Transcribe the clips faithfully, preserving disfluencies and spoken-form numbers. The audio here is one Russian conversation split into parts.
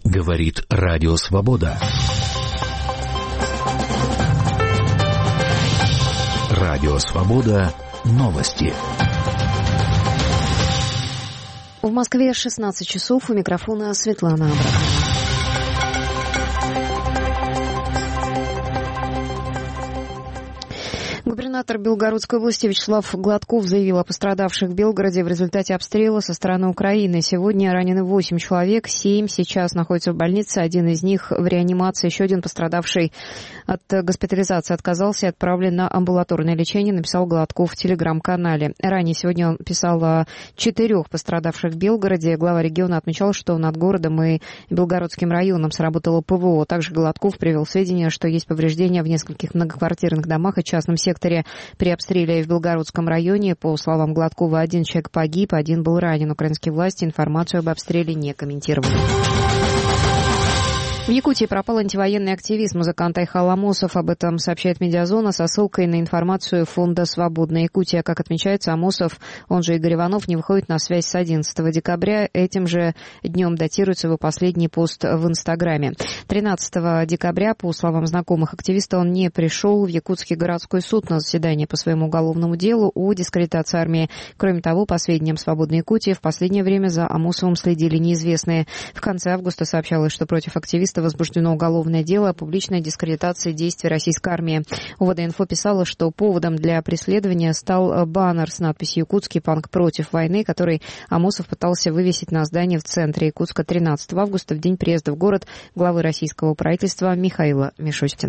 Говорит Радио Свобода. Радио Свобода. Новости. В Москве шестнадцать часов. У микрофона Светлана Абрахамова. Губернатор Белгородской области Вячеслав Гладков заявил о пострадавших в Белгороде в результате обстрела со стороны Украины. Сегодня ранены восемь человек, семь сейчас находятся в больнице, один из них в реанимации, еще один пострадавший от госпитализации отказался и отправлен на амбулаторное лечение, написал Гладков в телеграм-канале. Ранее сегодня он писал о четырех пострадавших в Белгороде. Глава региона отмечал, что над городом и Белгородским районом сработало ПВО. Также Гладков привел сведения, что есть повреждения в нескольких многоквартирных домах и частном секторе. При обстреле в Белгородском районе, по словам Гладкова, один человек погиб, один был ранен. Украинские власти информацию об обстреле не комментировали. В Якутии пропал антивоенный активист, музыкант Айхал Амосов. Об этом сообщает «Медиазона» со ссылкой на информацию фонда «Свободная Якутия». Как отмечается, Амосов, он же Игорь Иванов, не выходит на связь с одиннадцатого декабря. Этим же днем датируется его последний пост в Инстаграме. тринадцатого декабря, по словам знакомых активиста, он не пришел в Якутский городской суд на заседание по своему уголовному делу о дискредитации армии. Кроме того, по сведениям «Свободной Якутии», в последнее время за Амосовым следили неизвестные. В конце августа сообщалось, что против активиста возбуждено уголовное дело о публичной дискредитации действий российской армии. УВД-инфо писала, что поводом для преследования стал баннер с надписью «Якутский панк против войны», который Амосов пытался вывесить на здании в центре Якутска тринадцатого августа, в день приезда в город главы российского правительства Михаила Мишустина.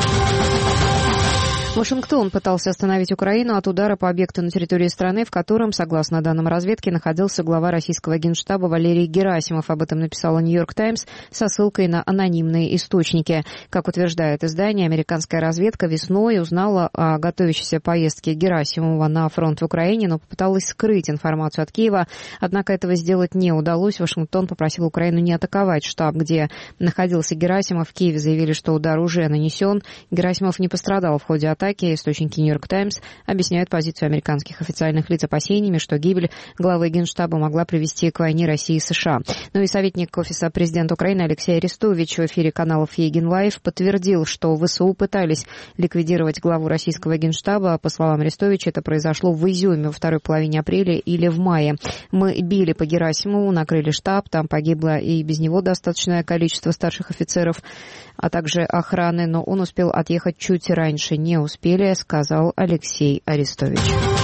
Вашингтон пытался остановить Украину от удара по объекту на территории страны, в котором, согласно данным разведки, находился глава российского генштаба Валерий Герасимов. Об этом написала «Нью-Йорк Таймс» со ссылкой на анонимные источники. Как утверждает издание, американская разведка весной узнала о готовящейся поездке Герасимова на фронт в Украине, но попыталась скрыть информацию от Киева. Однако этого сделать не удалось. Вашингтон попросил Украину не атаковать штаб, где находился Герасимов. В Киеве заявили, что удар уже нанесен. Герасимов не пострадал в ходе атаки. Источники «Нью-Йорк Таймс» объясняют позицию американских официальных лиц опасениями, что гибель главы Генштаба могла привести к войне России и США. Ну и советник Офиса президента Украины Алексей Арестович в эфире канала Фейгин Лайв подтвердил, что ВСУ пытались ликвидировать главу российского Генштаба. По словам Арестовича, это произошло в Изюме во второй половине апреля или в мае. Мы били по Герасимову, накрыли штаб, там погибло и без него достаточное количество старших офицеров, а также охраны, но он успел отъехать чуть раньше, не успели, сказал Алексей Арестович.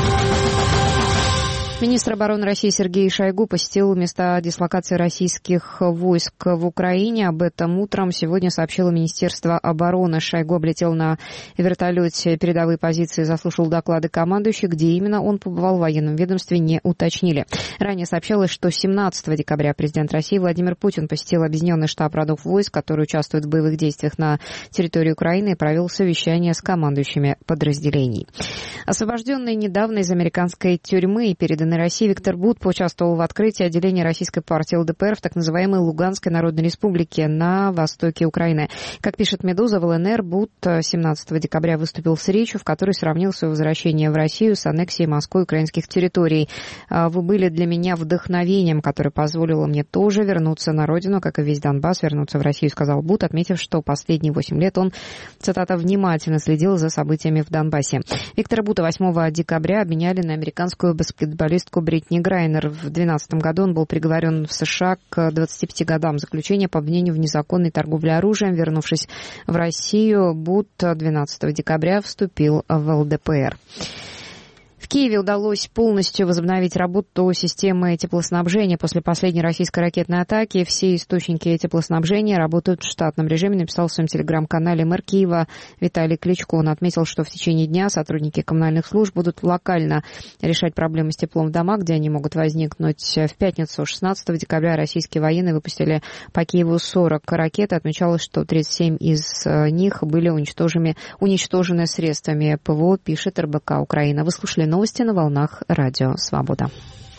Министр обороны России Сергей Шойгу посетил места дислокации российских войск в Украине. Об этом утром сегодня сообщило Министерство обороны. Шойгу облетел на вертолете передовые позиции, заслушал доклады командующих. Где именно он побывал в военном ведомстве, не уточнили. Ранее сообщалось, что семнадцатого декабря президент России Владимир Путин посетил объединенный штаб родов войск, который участвует в боевых действиях на территории Украины, и провел совещание с командующими подразделений. Освобожденный недавно из американской тюрьмы и переданный России Виктор Бут поучаствовал в открытии отделения российской партии ЛДПР в так называемой Луганской Народной Республике на востоке Украины. Как пишет «Медуза», в ЛНР Бут семнадцатого декабря выступил с речью, в которой сравнил свое возвращение в Россию с аннексией Москвы украинских территорий. «Вы были для меня вдохновением, которое позволило мне тоже вернуться на родину, как и весь Донбасс, вернуться в Россию», сказал Бут, отметив, что последние восемь лет он, цитата, «внимательно следил за событиями в Донбассе». Виктора Бута восьмого декабря обменяли на американскую баскетболистку Бритни Грайнер. В две тысячи двенадцатом году он был приговорен в США к двадцати пяти годам заключения по обвинению в незаконной торговле оружием. Вернувшись в Россию, Бут двенадцатого декабря вступил в ЛДПР. В Киеве удалось полностью возобновить работу системы теплоснабжения после последней российской ракетной атаки. Все источники теплоснабжения работают в штатном режиме, написал в своем телеграм-канале мэр Киева Виталий Кличко. Он отметил, что в течение дня сотрудники коммунальных служб будут локально решать проблемы с теплом в домах, где они могут возникнуть. В пятницу, шестнадцатого декабря, российские военные выпустили по Киеву сорок ракет. Отмечалось, что тридцать семь из них были уничтожены, уничтожены средствами ПВО, пишет эр бэ ка Украина. Вы слушали новости на волнах Радио Свобода.